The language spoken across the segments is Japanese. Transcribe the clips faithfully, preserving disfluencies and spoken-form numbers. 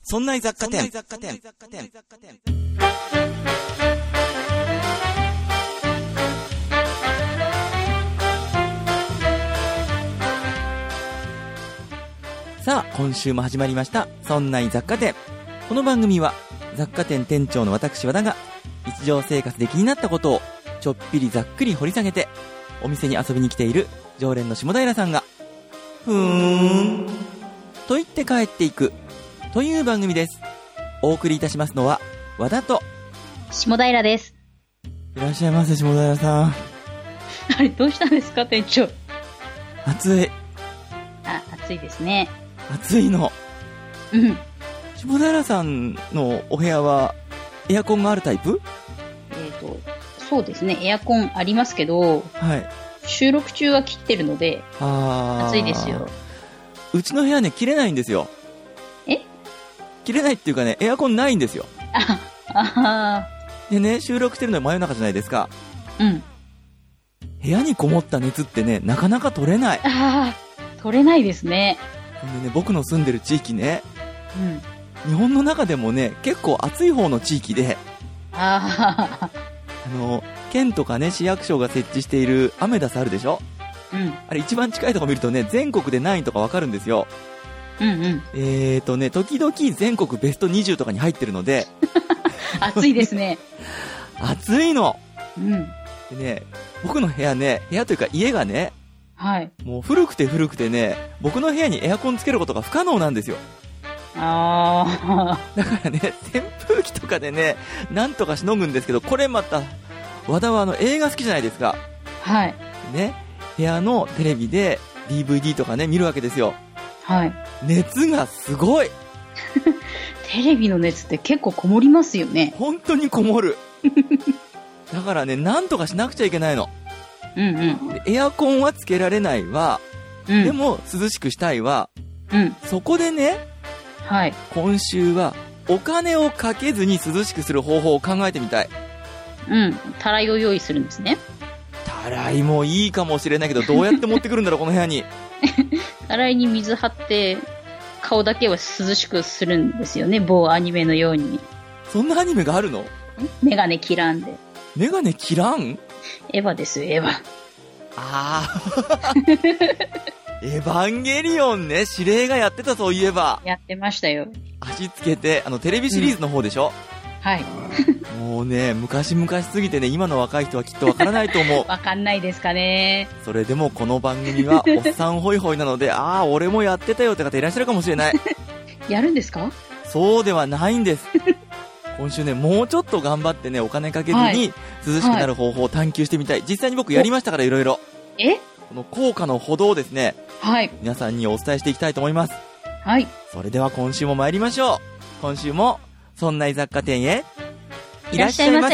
そんな雑貨店。さあ、今週も始まりましたそんな雑貨店。この番組は雑貨店店長の私和田が日常生活で気になったことをちょっぴりざっくり掘り下げて、お店に遊びに来ている常連の下平さんがふーんと言って帰っていくという番組です。お送りいたしますのは和田と下平です。 いらっしゃいませ。下平さん、 あれどうしたんですか店長。 暑い。 あ、暑いですね。 暑いの。 うん。 下平さんのお部屋はエアコンがあるタイプ？ えーと、そうですね。エアコンありますけど、 はい。 収録中は切ってるので、 あ暑いですよ。 うちの部屋ね、切れないんですよ。 え？ 切れないっていうかね、エアコンないんですよ。 あ、あでね、収録してるのは真夜中じゃないですか。 うん。 部屋にこもった熱ってね、なかなか取れない。 ああ、取れないですね。 ほんでね、僕の住んでる地域ね、 うん。 日本の中でもね、結構暑い方の地域で、 ああ、 あの、県とかね、市役所が設置しているアメダスあるでしょ？ うん。 あれ一番近いとこ見るとね、全国で何位とかわかるんですよ。 うんうん。 えーとね、時々全国ベストにじゅうとかに入ってるので、 暑いですね。 暑いの。 うん。 でね、僕の部屋ね、部屋というか家がね、 はい。 もう古くて古くてね、僕の部屋にエアコンつけることが不可能なんですよ。 ああ。 だからね、扇風機とかでね、なんとかしのぐんですけど、これまた、和田はあの映画好きじゃないですか。 はい。 ね、部屋のテレビで ディーブイディー とかね、見るわけですよ。 はい。 熱がすごい。 テレビの熱って結構こもりますよね。 本当にこもる。だからね、なんとかしなくちゃいけないの。 うんうん。 でエアコンはつけられないわ、 うん、 でも涼しくしたいわ、 うん。 そこでね、 はい。 今週はお金をかけずに涼しくする方法を考えてみたい。 うん。たらいを用意するんですね。 たらいもいいかもしれないけど、どうやって持ってくるんだろうこの部屋に。 たらいに水張って顔だけは涼しくするんですよね。某アニメのように。 そんなアニメがあるの？ メガネ切らんで。 メガネ切らん？ エヴァですよ、エヴァ。 あーエヴァンゲリオンね、指令がやってた。そういえばやってましたよ。 足つけて、あのテレビシリーズの方でしょ、 うん、はい。 もうね、昔々すぎてね、今の若い人はきっとわからないと思う。 わかんないですかね。 それでもこの番組はおっさんホイホイなので、ああ俺もやってたよって方いらっしゃるかもしれない。 やるんですか？ そうではないんです。今週ね、もうちょっと頑張ってね、お金かけずに涼しくなる方法を探求してみたい。実際に僕やりましたから、いろいろ。 え？ この効果のほどをですね、 はい。 皆さんにお伝えしていきたいと思います。 はい。 それでは今週も参りましょう。今週もそんな雑貨店へいらっしゃいませ。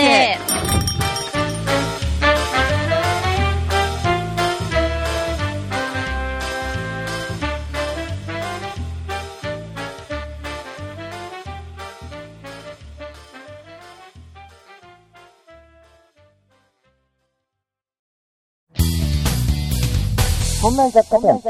そんな雑貨店。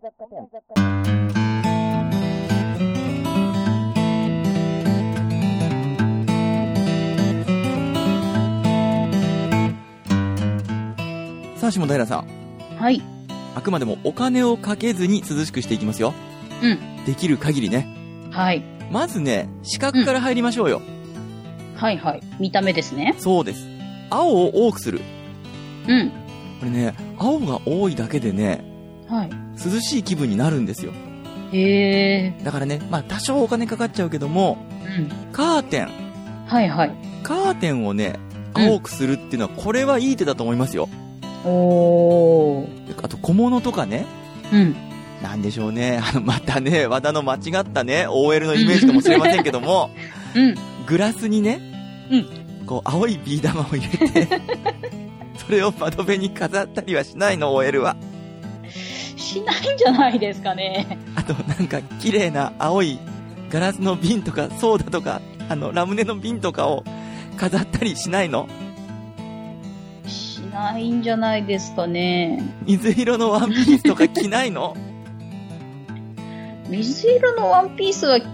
さあ、下平さん。 はい。 あくまでもお金をかけずに涼しくしていきますよ。 うん。 できる限りね。 はい。 まずね、視覚から入りましょうよ。 うん、はいはい。見た目ですね。 そうです。青を多くする。 うん。 これね、青が多いだけでね、 はい。 涼しい気分になるんですよ。 へー。 だからね、まあ多少お金かかっちゃうけども、 うん。 カーテン。 はいはい。 カーテンをね、青くするっていうのは、これはいい手だと思いますよ。 おー。 あと小物とかね。 うん。 なんでしょうね。あの、またね、和田の間違ったね、オーエル のイメージかもしれませんけども、 うん。 グラスにね、 うん。 こう、青いビー玉を入れて、それを窓辺に飾ったりはしないの、オーエル は。 しないんじゃないですかね。 あと、なんか、綺麗な青いガラスの瓶とか、ソーダとか、あの、ラムネの瓶とかを飾ったりしないの？ しないんじゃないですかね。 水色のワンピースとか着ないの？ 水色のワンピースは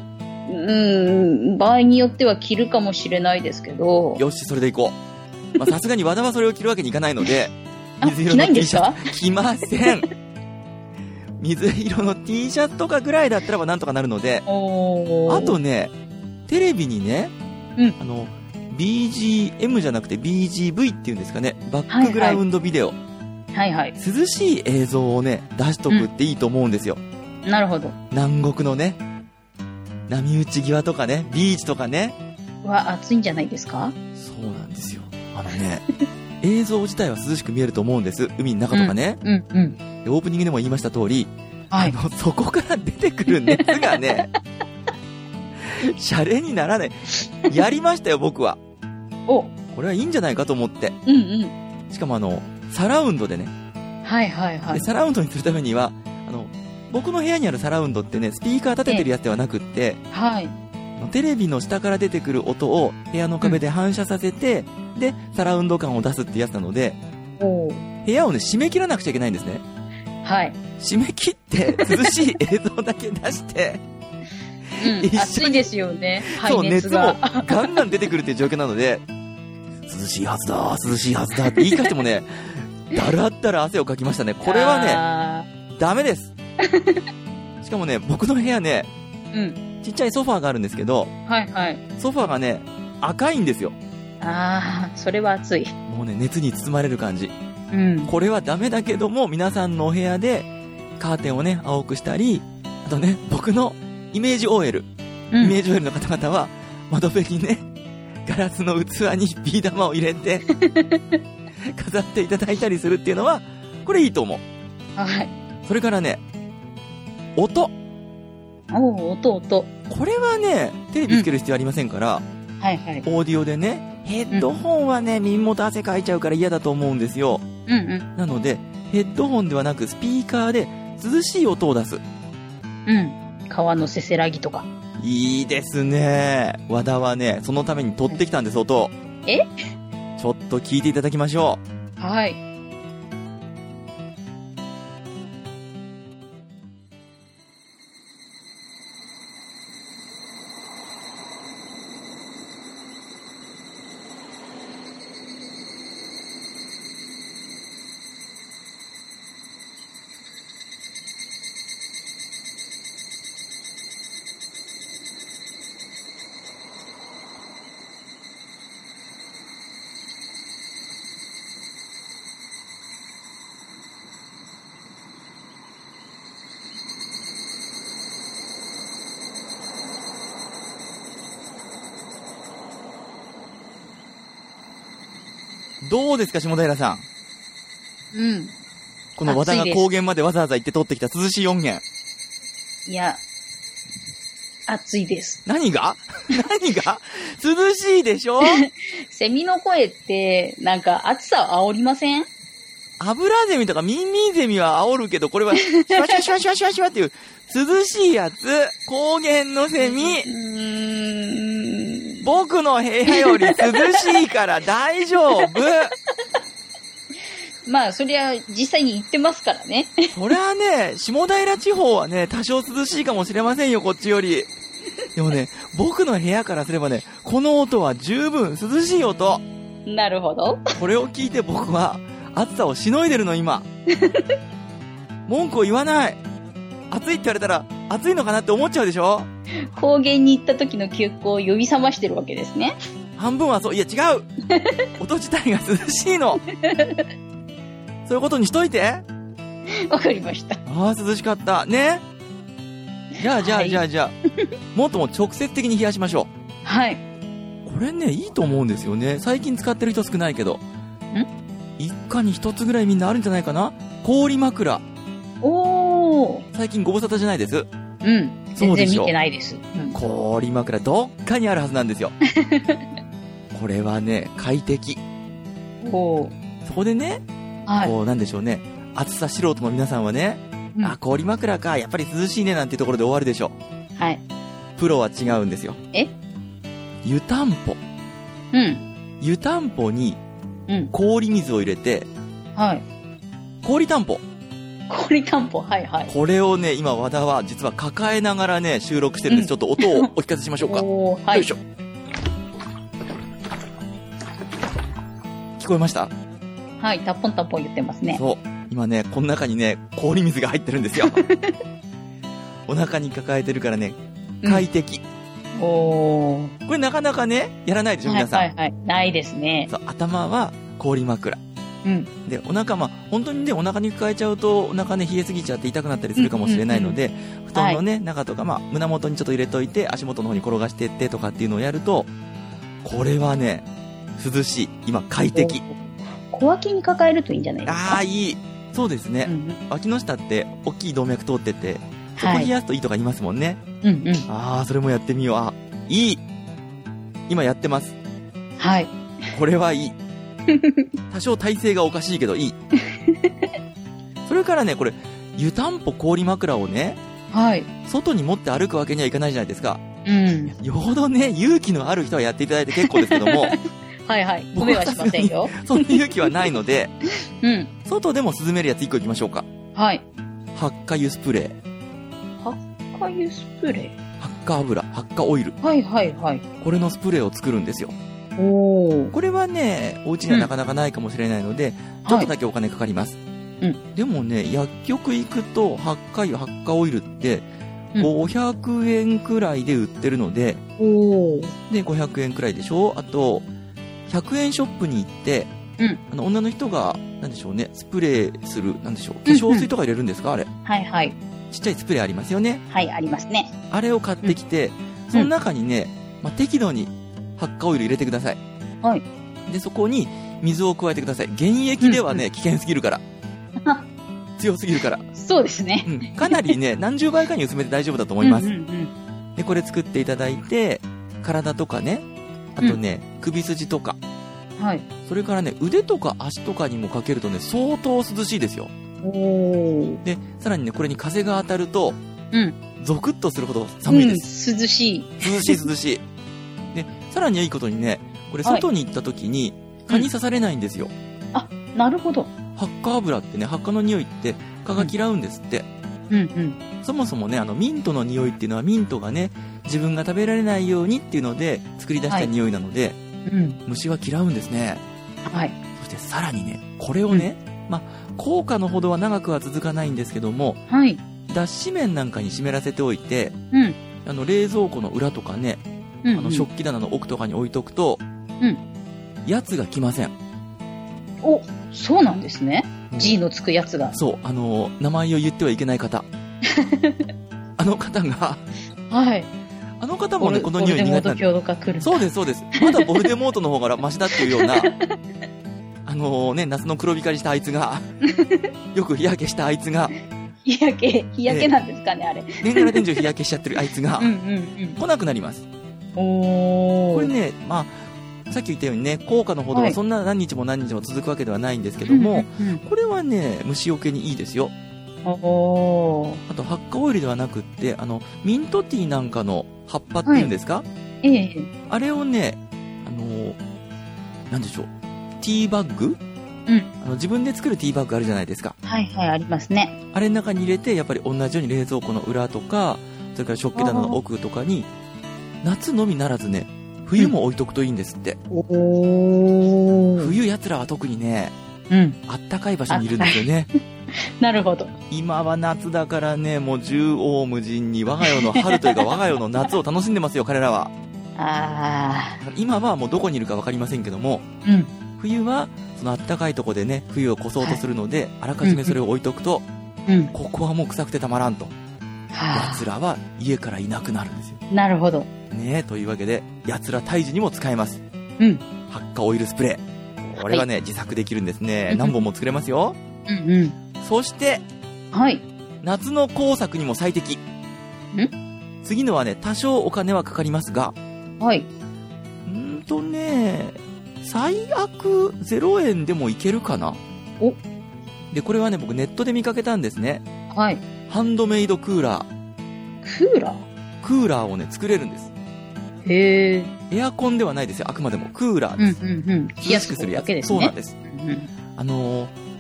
うん、場合によっては着るかもしれないですけど。 よし、それでいこう。まあ、さすがに和田はそれを着るわけにいかないので、 水色の T シャツ着ません。水色の T シャツとかぐらいだったらばなんとかなるので、 おあとね、テレビにね、 うん、 あの、ビージーエム じゃなくて ビージーブイ っていうんですかね、バックグラウンドビデオ。 はいはい。 涼しい映像をね、出しとくっていいと思うんですよ。 うん、なるほど。 南国のね、波打ち際とかね、ビーチとかね。 は、暑いんじゃないですか？ そうなんですよ。あのね、映像自体は涼しく見えると思うんです。海の中とかね。 うん、うん、うん。 でオープニングでも言いました通り、 はい、 あの、そこから出てくる熱がね、シャレにならない。やりましたよ、僕は。 お、 これはいいんじゃないかと思って。 うんうん。 しかもあの、サラウンドでね。 はいはいはい。 で、サラウンドにするためには、あの、僕の部屋にあるサラウンドってね、スピーカー立ててるやつではなくって、 はい。 テレビの下から出てくる音を部屋の壁で反射させて、うん、で、サラウンド感を出すってやつなので、 お部屋をね、締め切らなくちゃいけないんですね。 はい。 締め切って、涼しい映像だけ出して、 うん、暑いですよね。 そう、熱もガンガン出てくるっていう状況なので、涼しいはずだ、涼しいはずだって言い返してもね、だらったら汗をかきましたね。これはね、ダメです。しかもね、僕の部屋ね、 うん、 ちっちゃいソファーがあるんですけど、 はいはい。 ソファーがね、赤いんですよ。 ああ、それは暑い。 もうね、熱に包まれる感じ。 うん。 これはダメだけども、皆さんのお部屋でカーテンをね、青くしたり、あとね、僕のイメージ オーエル、 うん、 イメージ オーエル の方々は、窓辺にね、ガラスの器にビー玉を入れて、飾っていただいたりするっていうのは、これいいと思う。 はい。 それからね、音。 おう、音、音。 これはね、テレビつける必要ありませんから、 うん、はいはい。 オーディオでね、ヘッドホンはね、耳元汗かいちゃうから嫌だと思うんですよ。 うんうん。 なので、ヘッドホンではなくスピーカーで涼しい音を出す。 うん。川のせせらぎとか。 いいですね。和田はね、そのために取ってきたんです、音を。 え？ ちょっと聞いていただきましょう。はい。 どうですか、下平さん。 うん。 この和田が高原までわざわざ行って取ってきた涼しい音源。 いや、暑いです。 何が何が涼しいでしょセミの声って、なんか暑さを煽りません？ アブラゼミとかミンミンゼミは煽るけど、これはシュワシュワシュワシュワシュワシュワっていう涼しいやつ。高原のセミ。うーん、僕の部屋より涼しいから大丈夫。 まあ、そりゃ実際に行ってますからね。 そりゃね、下平地方はね、多少涼しいかもしれませんよ、こっちより。でもね、僕の部屋からすればね、この音は十分涼しい音。 なるほど。 これを聞いて僕は暑さをしのいでるの、今。文句を言わない。暑いって言われたら暑いのかなって思っちゃうでしょ。 高原に行った時の記憶を呼び覚ましてるわけですね。 半分はそう、いや違う。音自体が涼しいの。そういうことにしといて。 わかりました。 ああ、涼しかった。ね。じゃあじゃあじゃあじゃあ、もっとも直接的に冷やしましょう。 はい。 これね、いいと思うんですよね。最近使ってる人少ないけど。ん？一家に一つぐらいみんなあるんじゃないかな。氷枕。 おー。 最近ご無沙汰じゃないです。 うん。全然見てないです。 うん、氷枕どっかにあるはずなんですよ。これはね、快適。 おー。 そこでね、はい、こうなんでしょうね、暑さ素人の皆さんはね、うん、あ、氷枕か、やっぱり涼しいねなんていうところで終わるでしょう。 はい。 プロは違うんですよ。 え？ 湯たんぽ。 うん。 湯たんぽに氷水を入れて、 うん、はい。 氷たんぽ。 氷タンポン、はいはい。 これをね、今和田は実は抱えながらね、収録してるんです。うん、ちょっと音をお聞かせしましょうか。 おー、はい。 よいしょ。聞こえました？ はい、タッポンタッポン言ってますね。 そう。今ね、この中にね、氷水が入ってるんですよ。お腹に抱えてるからね、快適。 うん、おー。 これなかなかね、やらないでしょ、皆さん。 はいはいはい。ないですね。 そう、頭は氷枕。 うん。 で、お腹、まあ、本当にね、お腹に抱えちゃうと、お腹ね、冷えすぎちゃって痛くなったりするかもしれないので、うんうんうん、布団のね、はい、中とか、まあ、胸元にちょっと入れといて、足元の方に転がしていってとかっていうのをやると、これはね、涼しい。今、快適。 小脇に抱えるといいんじゃないですか？ ああ、いい。そうですね。うんうん、脇の下って、大きい動脈通ってて、そこ冷やすといいとか言いますもんね。 はい、うんうん。 ああ、それもやってみよう。あ、いい。今やってます。 はい。 これはいい。多少体勢がおかしいけどいい。それからね、これ、湯たんぽ氷枕をね、 はい。 外に持って歩くわけにはいかないじゃないですか。 うん。 よほどね、勇気のある人はやっていただいて結構ですけども。 はいはい。褒めはしませんよ。 そんな勇気はないので、 うん。 外でも涼めるやついっこいきましょうか。 はい。 発火油スプレー。 発火油スプレー発火油、発火オイル。 はいはいはい。 これのスプレーを作るんですよ。 おー。 これはね、お家にはなかなかないかもしれないので、うん、ちょっとだけお金かかります。はい、うん。でもね、薬局行くと、発火油、発火オイルって、ごひゃくえんくらいで売ってるので、 うん、おー。 で、ごひゃくえんくらいでしょ？あと、ひゃくえんショップに行って、うん、あの女の人が、なんでしょうね、スプレーする、なんでしょう、化粧水とか入れるんですか、うんうん、あれ。 はいはい。 ちっちゃいスプレーありますよね。 はい、ありますね。 あれを買ってきて、うん、その中にね、まあ、適度に発火オイル入れてください。 はい。 で、そこに水を加えてください。原液ではね、うんうん、危険すぎるから。強すぎるから。 そうですね。 うん。かなりね、何十倍かに薄めて大丈夫だと思います。うんうんうん、で、これ作っていただいて、体とかね、あとね、うん、首筋とか。 はい。 それからね、腕とか足とかにもかけるとね、相当涼しいですよ。 おー。 で、さらにね、これに風が当たると、 うん。 ゾクッとするほど寒いです。 うん、涼しい。 涼しい涼しい。で、さらにいいことにね、これ外に行った時に蚊に刺されないんですよ。 うん、あ、なるほど。 発火油ってね、発火の匂いって蚊が嫌うんですって。 うんうん。 そもそもね、あのミントの匂いっていうのはミントがね、自分が食べられないようにっていうので作り出した匂いなので、はい、うん、虫は嫌うんですね。 はい。 そしてさらにね、これをね、うん、まあ効果のほどは長くは続かないんですけども、 はい。 脱脂綿なんかに湿らせておいて、 うん、 あの冷蔵庫の裏とかね、うんうん、あの食器棚の奥とかに置いとくと、うん、やつが来ません。 お、そうなんですね。うん、G のつくやつが。 そう、あの名前を言ってはいけない方。あの方が、 はい。 あの方もね、この匂い苦手なんで。 ボルデモート教が来る。 そうです、そうです。まだボルデモートの方がマシだっていうような、あのね、夏の黒光りしたあいつが、よく日焼けしたあいつが、 日焼け、日焼けなんですかね、あれ。 年がら年中日焼けしちゃってるあいつが、うんうんうん、来なくなります。 おー。 これね、まあ、さっき言ったようにね、効果のほどはそんな何日も何日も続くわけではないんですけども、はい、うんうん、これはね、虫除けにいいですよ。 おあと、発火オイルではなくって、あの、ミントティーなんかの葉っぱっていうんですか、はい、 ええ、 あれをね、あの、なんでしょう、ティーバッグ、 うん、 あの自分で作るティーバッグあるじゃないですか。 はいはい、ありますね。 あれの中に入れて、やっぱり同じように冷蔵庫の裏とか、それから食器棚の奥とかに、夏のみならずね、冬も置いとくといいんですって。 うん、おー。 冬奴らは特にね、 うん、 あったかい場所にいるんですよね。 なるほど。 今は夏だからね、もう縦横無尽に我が世の春というか我が世の夏を楽しんでますよ、彼らは。 あー。 今はもうどこにいるか分かりませんけども、 うん、 冬はそのあったかいとこでね、冬を越そうとするので、はい、あらかじめそれを置いとくと、うん、ここはもう臭くてたまらんと。奴らは家からいなくなるんですよ。 なるほど。 ねえ、というわけで、奴ら退治にも使えます。 うん。 発火オイルスプレー。これはね、はい、自作できるんですね。何本も作れますよ。 うんうん。 そして、 はい。 夏の工作にも最適。 ん？ 次のはね、多少お金はかかりますが、 はい。 んーとね、最悪ゼロえんでもいけるかな。 お。 で、これはね、僕ネットで見かけたんですね。 はい。 ハンドメイドクーラー。 クーラー？ クーラーをね、作れるんです。 へー。 エアコンではないですよ。あくまでもクーラーです。 うんうんうん。冷やしくするやつですね。 そうなんです。 うんうん、 あのー、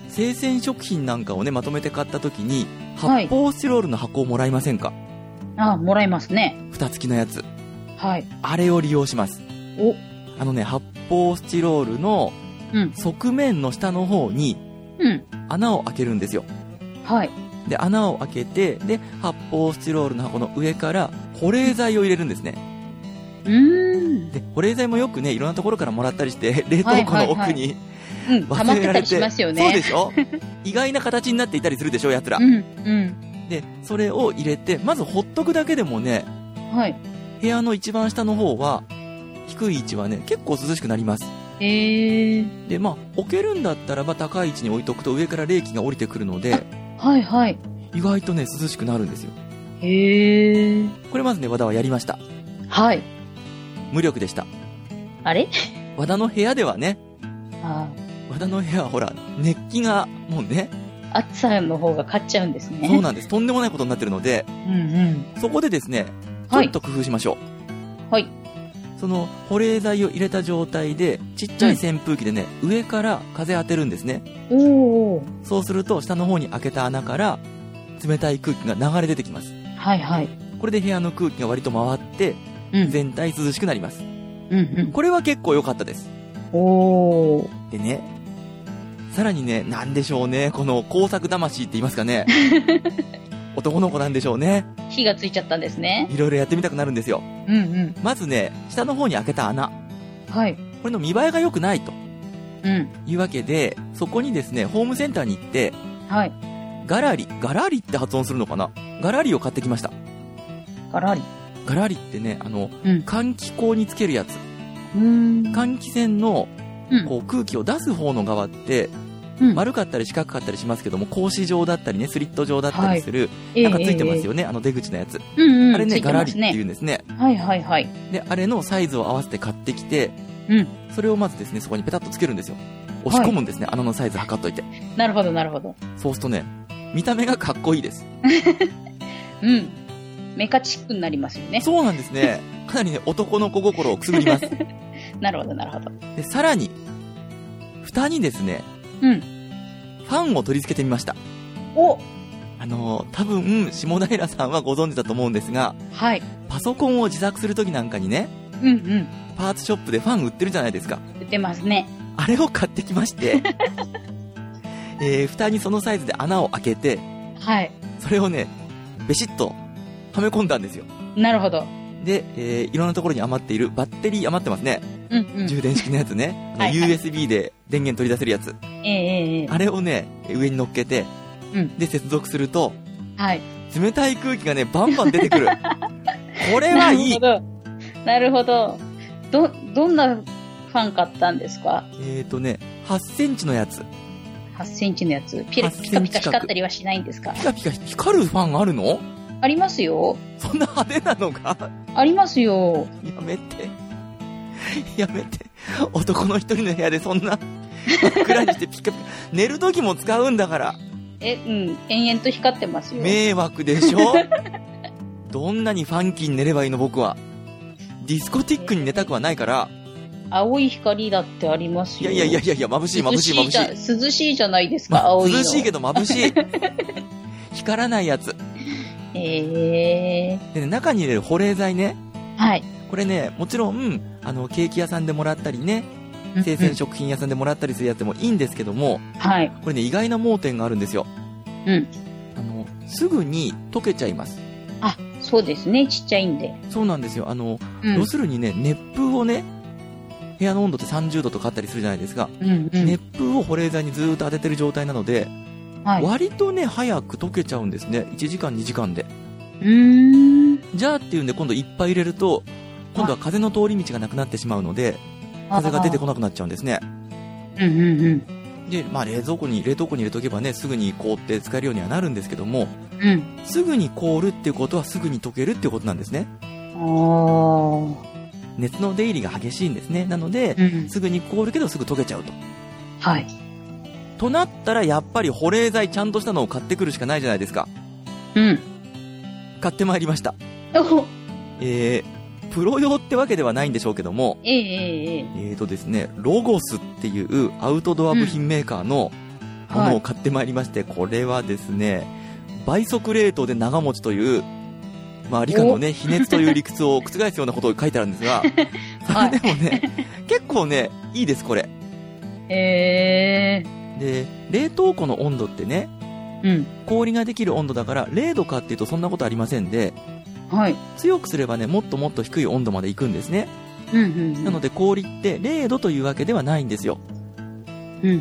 生鮮食品なんかをね、まとめて買った時に、発泡スチロールの箱をもらいませんか？ あ、もらいますね。 蓋付きのやつ。 はい。 あれを利用します。 お。 あのね、発泡スチロールの側面の下の方に穴を開けるんですよ。 うん、はい。 で、穴を開けて、で、発泡スチロールの箱の上から保冷剤を入れるんですね。 うーん。 で、保冷剤もよくね、いろんなところからもらったりして、冷凍庫の奥に、 うん、溜まってたりしますよね。 そうでしょ意外な形になっていたりするでしょ、奴ら。 うん、うん。 で、それを入れて、まずほっとくだけでもね、 はい。 部屋の一番下の方は、低い位置はね、結構涼しくなります。 へー。 で、まあ、置けるんだったらば高い位置に置いとくと上から冷気が降りてくるので、 はいはい。 意外とね、涼しくなるんですよ。 へー。 これまずね、和田はやりました。 はい。 無力でした。 あれ和田の部屋ではね、 あ和田の部屋はほら、熱気がもうね、 暑さの方が勝っちゃうんですね。 そうなんです。とんでもないことになってるので、 うんうん。 そこでですね、ちょっと工夫しましょう。はい。 その保冷剤を入れた状態で、ちっちゃい扇風機でね、うん、上から風当てるんですね。 おー。 そうすると、下の方に開けた穴から、冷たい空気が流れ出てきます。 はいはい。 これで部屋の空気が割と回って、うん、全体涼しくなります。 うんうん。 これは結構良かったです。 おー。 でね、さらにね、なんでしょうね、この工作魂って言いますかね。男の子なんでしょうね。 火がついちゃったんですね。 いろいろやってみたくなるんですよ。 うんうん。 まずね、下の方に開けた穴。 はい。 これの見栄えが良くないと。 うん。 いうわけで、そこにですね、ホームセンターに行って、 はい。 ガラリ、ガラリって発音するのかな？ガラリを買ってきました。 ガラリ。 ガラリってね、あの、うん、換気口につけるやつ。 うーん。 換気扇の、こう、空気を出す方の側って、うん、丸かったり四角かったりしますけども、格子状だったりね、スリット状だったりする、はい、なんかついてますよね、えー、あの出口のやつ。 うんうん、 あれね、 ねガラリって言うんですね。 はいはいはい。 で、あれのサイズを合わせて買ってきて、 うん。 それをまずですね、そこにペタッとつけるんですよ。押し込むんですね、はい、穴のサイズ測っといて。 なるほどなるほど。 そうするとね、見た目がかっこいいです。 うん。メカチックになりますよね。 そうなんですね。かなりね、男の子心をくすぐります。 なるほどなるほど。 で、さらに、蓋にですね、 うん。 ファンを取り付けてみました。 おあのー、多分、下平さんはご存知だと思うんですが、 はい。 パソコンを自作するときなんかにね、 うんうん。 パーツショップでファン売ってるじゃないですか。 売ってますね。 あれを買ってきまして、えー、蓋にそのサイズで穴を開けて、 はい。 それをね、ベシッとはめ込んだんですよ。 なるほど。 で、えー、いろんなところに余っているバッテリー余ってますね。 うんうん。 充電式のやつね。あの ユーエスビー で電源取り出せるやつ。 ええええ。 あれをね、上に乗っけて、 うん。 で、接続すると、 はい。 冷たい空気がね、バンバン出てくる。これはいい。 なるほど。なるほど。ど、どんなファン買ったんですか？ えーとね、はちセンチのやつ。 はちセンチのやつ。ピラピカピカ光ったりはしないんですか？ ピカピカ光るファンあるの？ ありますよ。 そんな派手なのがありますよ。 やめて。やめて。男の一人の部屋でそんな真っ暗にしてピカピカ。寝る時も使うんだから。 え、うん。延々と光ってますよ。 迷惑でしょどんなにファンキーに寝ればいいの僕は。ディスコティックに寝たくはないから。 青い光だってありますよ。 いやいやいやいや、眩しい眩しい眩しい。 涼しいじゃないですか、ま、青いの。 涼しいけど眩しい。光らないやつ。 へえー。 でね、中に入れる保冷剤ね。 はい。 これね、もちろん、あの、ケーキ屋さんでもらったりね、生鮮食品屋さんでもらったりするやつでもいいんですけども、 はい。 これね、意外な盲点があるんですよ。 うん。 あの、すぐに溶けちゃいます。 あ、そうですね、ちっちゃいんで。 そうなんですよ。あの、 うん、 要するにね、熱風をね、部屋の温度ってさんじゅうどとかあったりするじゃないですか。 うんうん、 熱風を保冷剤にずーっと当ててる状態なので、はい、割とね、早く溶けちゃうんですね。いちじかん、にじかんで。 うーん。 じゃあっていうんで今度いっぱい入れると、今度は風の通り道がなくなってしまうので、風が出てこなくなっちゃうんですね。 うんうんうん。 で、まあ冷蔵庫に、冷凍庫に入れとけばね、すぐに凍って使えるようにはなるんですけども、 うん。 すぐに凍るっていうことはすぐに溶けるっていうことなんですね。 あー。 熱の出入りが激しいんですね。なので、うん、すぐに凍るけどすぐ溶けちゃうと。 はい。 となったらやっぱり保冷剤ちゃんとしたのを買ってくるしかないじゃないですか。 うん。 買ってまいりました。 おえー、プロ用ってわけではないんでしょうけども、 えええええーとですね、ロゴスっていうアウトドア部品メーカーのものを買ってまいりまして、はい、これはですね、倍速冷凍で長持ちという、まあ、理科のね、比熱という理屈を覆すようなことを書いてあるんですが、それでもね、結構ね、いいです、これ。 へー。 で、冷凍庫の温度ってね、 うん、 氷ができる温度だかられいどかっていうとそんなことありませんで、 はい、 強くすればね、もっともっと低い温度まで行くんですね。 うんうんうん、 なので氷ってれいどというわけではないんですよ。 うんうん、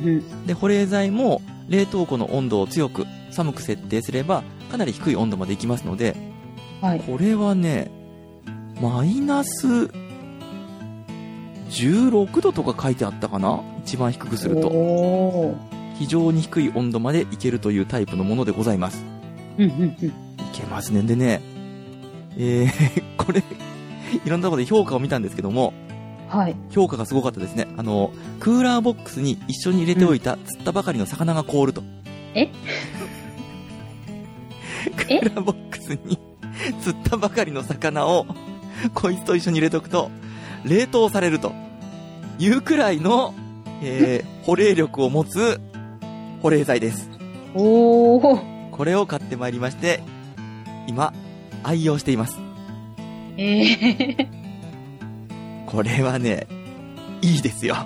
で、保冷剤も冷凍庫の温度を強く寒く設定すればかなり低い温度まで行きますので、 はい、 これはね、マイナスじゅうろくどとか書いてあったかな、一番低くすると。 おー、 非常に低い温度までいけるというタイプのものでございます。 うんうんうん、いけますね。でね、えー、これいろんなところで評価を見たんですけども、 はい、 評価がすごかったですね。あのクーラーボックスに一緒に入れておいた釣ったばかりの魚が凍ると。 えクーラーボックスに釣ったばかりの魚をこいつと一緒に入れておくと冷凍されるというくらいの、えー、保冷力を持つ保冷剤です。 おー、 これを買ってまいりまして、今愛用しています。 えー、 これはね、いいですよ。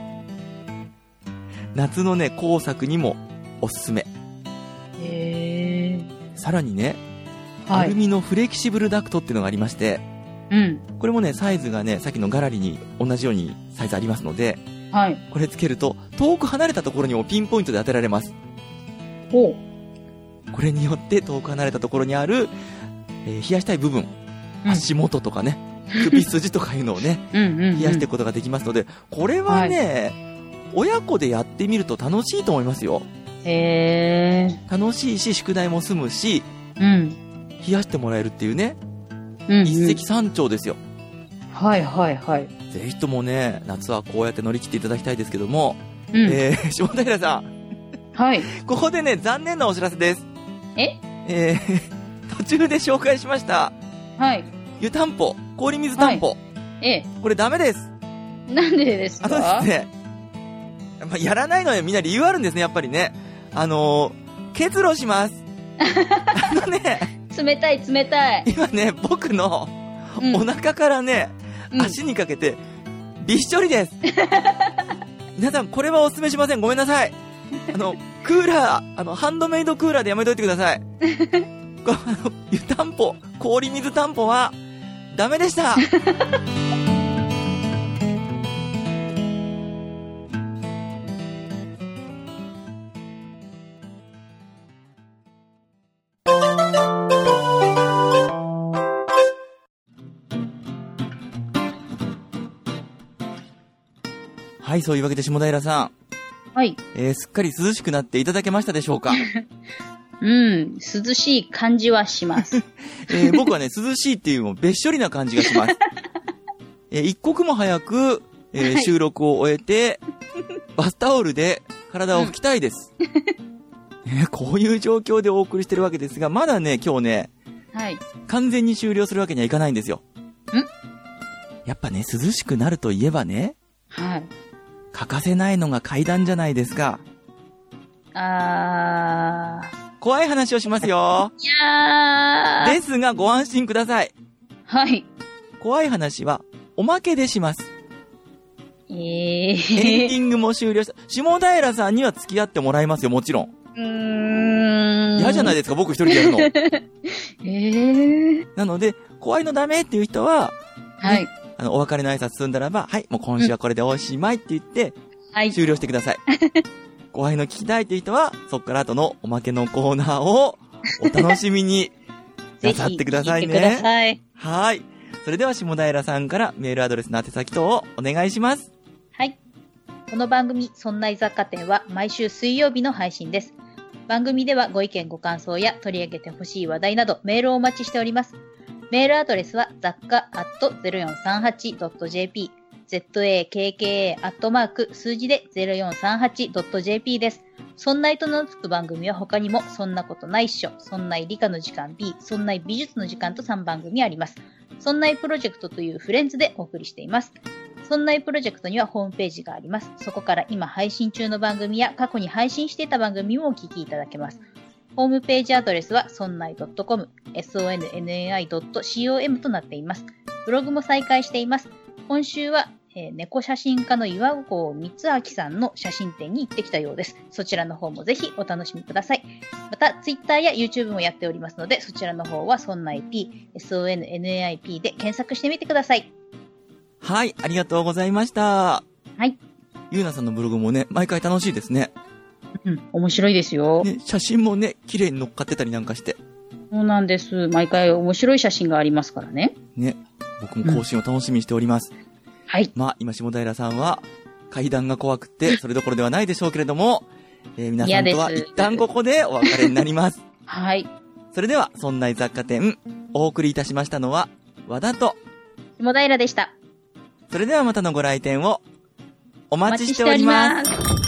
夏のね、工作にもおすすめ。 えー、 さらにね、 はい、 アルミのフレキシブルダクトっていうのがありまして、 うん、 これもね、サイズがね、さっきのガラリに同じようにサイズありますので、 はい、 これつけると遠く離れたところにもピンポイントで当てられます。 お、 これによって遠く離れたところにある、えー、冷やしたい部分、うん、足元とかね、首筋とかいうのをねうんうん、うん、 冷やしていくことができますので、これはね、はい、親子でやってみると楽しいと思いますよ。 へー、 楽しいし宿題も済むし、 うん、 冷やしてもらえるっていうね、 うんうん、 一石三鳥ですよ。 はいはいはい。 ぜひともね、夏はこうやって乗り切っていただきたいですけども、 うん、 えー、下平さん、 はい、 ここでね、残念なお知らせです。 ええー、途中で紹介しました、 はい、 湯たんぽ、氷水たんぽ、はい、 ええ、 これダメです。 なんでですか？ あのですね、まあ、やらないのはみんな理由あるんですね、やっぱりね。あのー、結露します。あのね、 冷たい冷たい。 今ね、僕のお腹からね、うん、足にかけてびっしょりです。皆さんこれはお勧めしません。ごめんなさい。あのクーラー、あのハンドメイドクーラーでやめといてください。このあの湯たんぽ、氷水たんぽはダメでした。はい、そういうわけで下平さん。 はい。 えー、すっかり涼しくなっていただけましたでしょうか？ うん、涼しい感じはします。 えー、僕はね、涼しいっていうよりもべっしょりな感じがします。えー、一刻も早く、えーはい、収録を終えて、バスタオルで体を拭きたいです。うん、えー、こういう状況でお送りしてるわけですが、まだね、今日ね、 はい、 完全に終了するわけにはいかないんですよ。 ん？ やっぱね、涼しくなるといえばね、 はい。 欠かせないのが階段じゃないですか。 あー。 怖い話をしますよ。 いやー。 ですがご安心ください。 はい。 怖い話はおまけでします。 えー。 エンディングも終了した。下平さんには付き合ってもらいますよ、もちろん。 うーん。 嫌じゃないですか、僕一人でやるの。 えー。 なので、怖いのダメっていう人は、 はい。 ね、あの、お別れの挨拶するんだらば、はい、もう今週はこれでおしまいって言って、 はい。 終了してください。怖いの聞きたいっていう人は、そっから後のおまけのコーナーをお楽しみになさってくださいね。ぜひ聞いてください。はい。それでは下平さんからメールアドレスの宛先等をお願いします。 はい。この番組、そんな雑貨店は毎週水曜日の配信です。番組ではご意見ご感想や取り上げてほしい話題などメールをお待ちしております。メールアドレスは雑貨 アットゼロよんさんはちドットジェーピー ザッカ アットマーク数字で ゼロよんさんはちドットジェーピー です。そんないと名付く番組は他にもそんなことないっしょ、そんない理科の時間 B、そんない美術の時間とさんばん組あります。そんないプロジェクトというフレンズでお送りしています。そそんないプロジェクトにはホームページがあります。そこから今配信中の番組や過去に配信していた番組もお聞きいただけます。ホームページアドレスは ソンナイドットコム、ソンナイドットコム となっています。ブログも再開しています。今週は、えー、猫写真家の岩合光明さんの写真展に行ってきたようです。そちらの方もぜひお楽しみください。また、Twitter や YouTube もやっておりますので、そちらの方は ソンナイピー、ソンナイピー で検索してみてください。 はい、ありがとうございました。 はい。 ゆうなさんのブログもね、毎回楽しいですね。 うん、面白いですよ。 ね、写真もね、綺麗に乗っかってたりなんかして。 そうなんです。毎回面白い写真がありますからね。 ね、僕も更新を楽しみにしております。うん、 はい。 まあ、今下平さんは階段が怖くてそれどころではないでしょうけれども、えー、皆さんとは一旦ここでお別れになります。 はい。 それでは、そんない雑貨店、お送りいたしましたのは和田と下平でした。 それではまたのご来店をお待ちしております。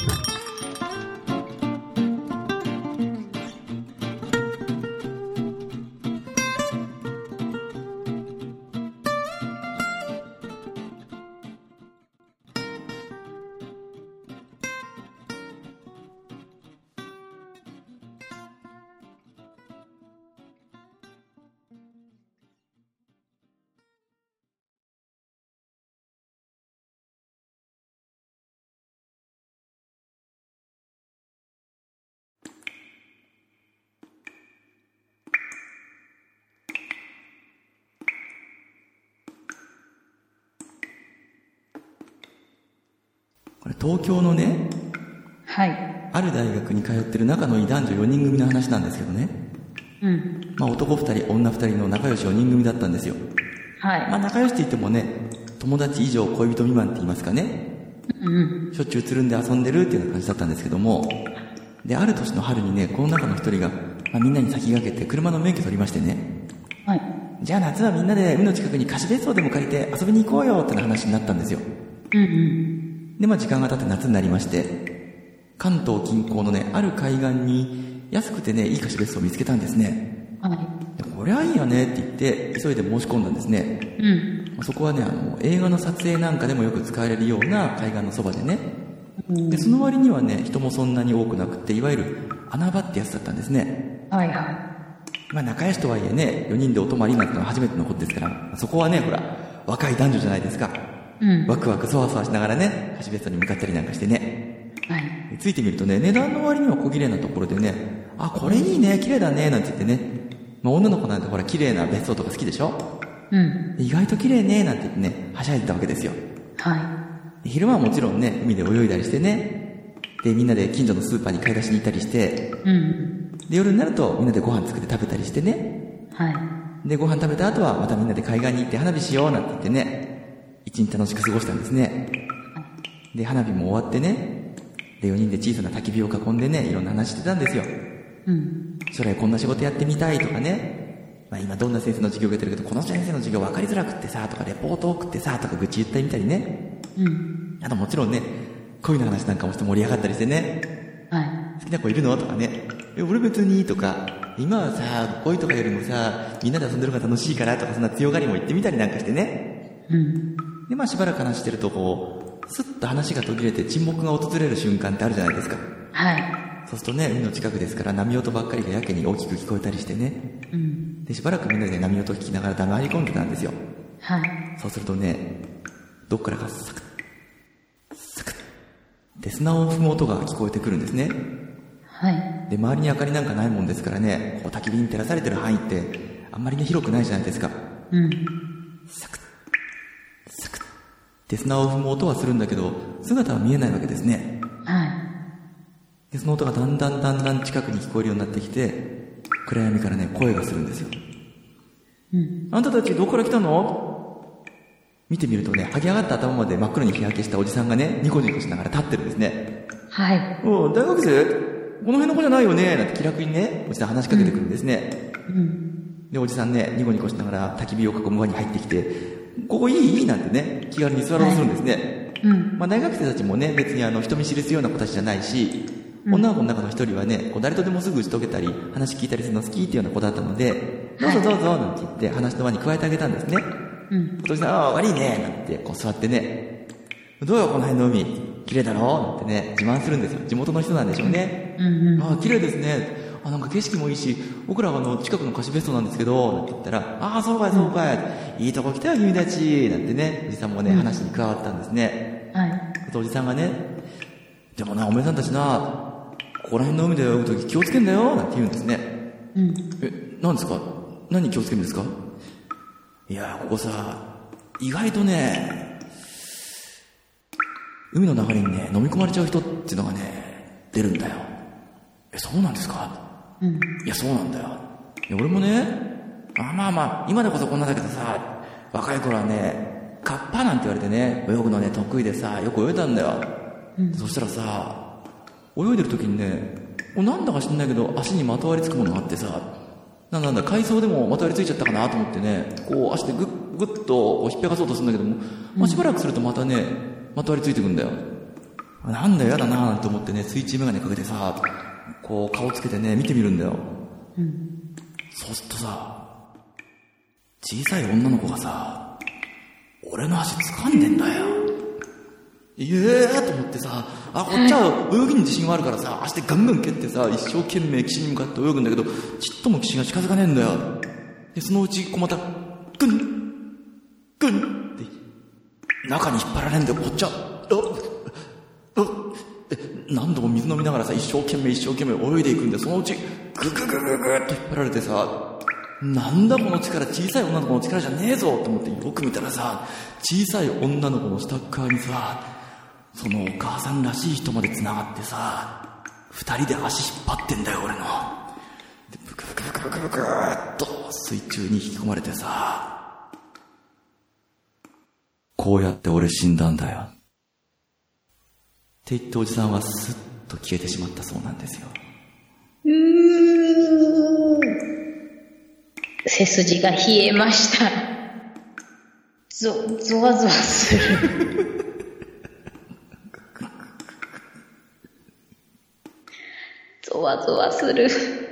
これ東京のね、 はい、 ある大学に通ってる仲のいい男女よにん組の話なんですけどね、 うん、 まあ男ふたり女ふたりの仲良しよにん組だったんですよ。 はい。 まあ仲良しって言ってもね、友達以上恋人未満って言いますかね、 うん、 しょっちゅうつるんで遊んでるっていうような感じだったんですけども、である年の春にね、この中の一人が、まあ、みんなに先駆けて車の免許取りましてね、 はい、 じゃあ夏はみんなで海の近くに貸別荘でも借りて遊びに行こうよって話になったんですよ。 うんうん、 でまあ時間が経って夏になりまして、関東近郊のねある海岸に安くてねいい貸別荘を見つけたんですね。 はい、 これはいいよねって言って急いで申し込んだんですね。 うん、 そこはねあの映画の撮影なんかでもよく使われるような海岸のそばでね、でその割にはね人もそんなに多くなくて、いわゆる穴場ってやつだったんですね。 はいはい。 まあ仲良しとはいえねよにんでお泊まりなんてのは初めてのことですから、そこはねほら若い男女じゃないですか、 うん、 ワクワクそわそわしながらね貸別荘に向かったりなんかしてね、 はい、 ついてみるとね値段の割には小綺麗なところでね、あこれいいね綺麗だねなんて言ってね、まあ、女の子なんてほら綺麗な別荘とか好きでしょ、 うん、 意外と綺麗ねなんて言ってねはしゃいでたわけですよ。 はい。 昼間はもちろんね海で泳いだりしてね、でみんなで近所のスーパーに買い出しに行ったりして、 うん、 で夜になるとみんなでご飯作って食べたりしてね、 はい、 でご飯食べた後はまたみんなで海岸に行って花火しようなんて言ってね一日楽しく過ごしたんですね。で花火も終わってね、でよにんで小さな焚き火を囲んでねいろんな話してたんですよ。 うん、 将来こんな仕事やってみたいとかね、まあ、今どんな先生の授業を受けてるけどこの先生の授業分かりづらくってさとか、レポートを送ってさとか愚痴言ったりみたりね、 うん、 あともちろんね恋の話なんかもして盛り上がったりしてね、 はい、 好きな子いるのとかね、え俺別にとか、今はさ恋とかよりもさみんなで遊んでる方が楽しいからとか、そんな強がりも言ってみたりなんかしてね、 うん、 でまあしばらく話してるとこうスッと話が途切れて沈黙が訪れる瞬間ってあるじゃないですか。 はい。 そうするとね海の近くですから波音ばっかりがやけに大きく聞こえたりしてね、 うん、 でしばらくみんなで波音を聞きながら黙り込んでたんですよ。 はい。 そうするとねどっからかサクッサクッって砂を踏む音が聞こえてくるんですね。 はい。 で周りに明かりなんかないもんですからね、こう焚き火に照らされてる範囲ってあんまりね広くないじゃないですか。 うん、 サクッサクッって砂を踏む音はするんだけど姿は見えないわけですね。 はい。 でその音がだんだんだんだん近くに聞こえるようになってきて、暗闇からね声がするんですよ。 うん、 あんたたちどこから来たの？見てみるとね、剥げ上がった頭まで真っ黒に日焼けしたおじさんがねニコニコしながら立ってるんですね。 はい。 おう大学生この辺の子じゃないよねなんて気楽にねおじさん話しかけてくるんですね。 うん、 でおじさんねニコニコしながら焚き火を囲む輪に入ってきて、ここいいいいなんてね気軽に座ろうとするんですね。はい、うん、まあ、大学生たちもね別にあの人見知りするような子たちじゃないし、女の子の中の一人はねこう誰とでもすぐ打ち解けたり話聞いたりするの好きっていうような子だったので、どうぞどうぞなんて言って話の輪に加えてあげたんですね。 うん、 お父さんああ悪いねなんてこう座ってね、 どうよこの辺の海、綺麗だろってね、自慢するんですよ。地元の人なんでしょうね。 うんうん、 あ、綺麗ですね。あ、なんか景色もいいし、僕らはあの近くの貸別荘なんですけど、なんて言ったら、ああ、そうかいそうかい、うん、いいとこ来たよ君たち、なんてね、おじさんもね、うん、話に加わったんですね。 はい。 おじさんがね、でもな、おめさんたちな、ここら辺の海で泳ぐとき気をつけんだよ、なんて言うんですね。 うん。 え、何ですか？何気をつけるんですか？いや、ここさ、意外とね、海の流れにね、飲み込まれちゃう人っていうのがね、出るんだよ。え、そうなんですか？うん。いや、そうなんだよ。いや、俺もね、あ、まあまあ、今でこそこんなだけどさ、若い頃はね、カッパなんて言われてね、泳ぐのね、得意でさ、よく泳いだんだよ。うん、そしたらさ、泳いでる時にね、なんだか知んないけど、足にまとわりつくものがあってさ、なんだなんだ、海藻でもまとわりついちゃったかなと思ってね、こう足でグッ、グッとこう引っぺがそうとするんだけども、まあ、しばらくするとまたね、まとわりついてくんだよ。なんだよ、やだなーなんて思ってね、水中メガネかけてさ、こう顔つけてね、見てみるんだよ。うん、そうするとさ、小さい女の子がさ、俺の足掴んでんだよ。いえーと思ってさ、あ、こっちは泳ぎに自信があるからさ、足でガンガン蹴ってさ、一生懸命岸に向かって泳ぐんだけど、ちっとも岸が近づかねえんだよ。で、そのうちこうまた、グングンって中に引っ張られんだよ、こっちは。あっ何度も水飲みながらさ、一生懸命一生懸命泳いでいくんで、そのうちグググググっと引っ張られてさ、なんだこの力、小さい女の子の力じゃねえぞと思ってよく見たらさ、小さい女の子の下っ側にさ、そのお母さんらしい人まで繋がってさ、二人で足引っ張ってんだよ、俺の。でブクブクブクブクブクっと水中に引き込まれてさ、こうやって俺死んだんだよって言っておじさんはスッと消えてしまったそうなんですよ。 うーん、背筋が冷えました。ゾゾワゾワする。ゾワゾワする。